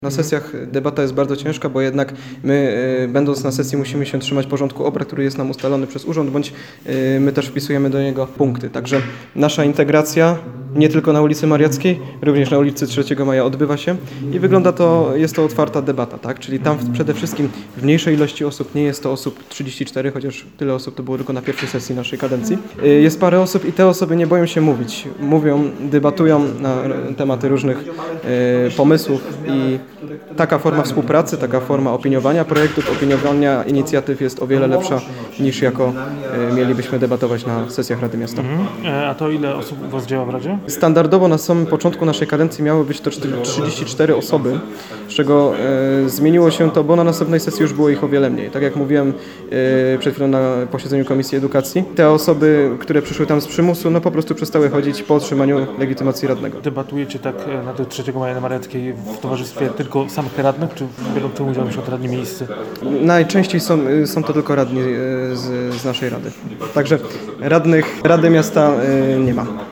Na sesjach debata jest bardzo ciężka, bo jednak my, będąc na sesji, musimy się trzymać porządku obrad, który jest nam ustalony przez urząd, bądź my też wpisujemy do niego punkty. Także nasza integracja nie tylko na ulicy Mariackiej, również na ulicy 3 Maja odbywa się i wygląda to, jest to otwarta debata, tak? Czyli tam przede wszystkim w mniejszej ilości osób, nie jest to osób 34, chociaż tyle osób to było tylko na pierwszej sesji naszej kadencji. Jest parę osób i te osoby nie boją się mówić. Mówią, debatują na tematy różnych pomysłów i taka forma współpracy, taka forma opiniowania projektów, opiniowania inicjatyw jest o wiele lepsza niż jako mielibyśmy debatować na sesjach Rady Miasta. A to ile osób u Was działa w Radzie? Standardowo na samym początku naszej kadencji miały być to 34 osoby, z czego zmieniło się to, bo na następnej sesji już było ich o wiele mniej. Tak jak mówiłem przed chwilą na posiedzeniu Komisji Edukacji, te osoby, które przyszły tam z przymusu, no po prostu przestały chodzić po otrzymaniu legitymacji radnego. Debatujecie tak na tej 3 Maja na Mariackiej w towarzystwie tylko samych radnych, czy biorą w tym udział np. radni miejscy? Najczęściej są to tylko radni z naszej rady. Także radnych Rady Miasta nie ma.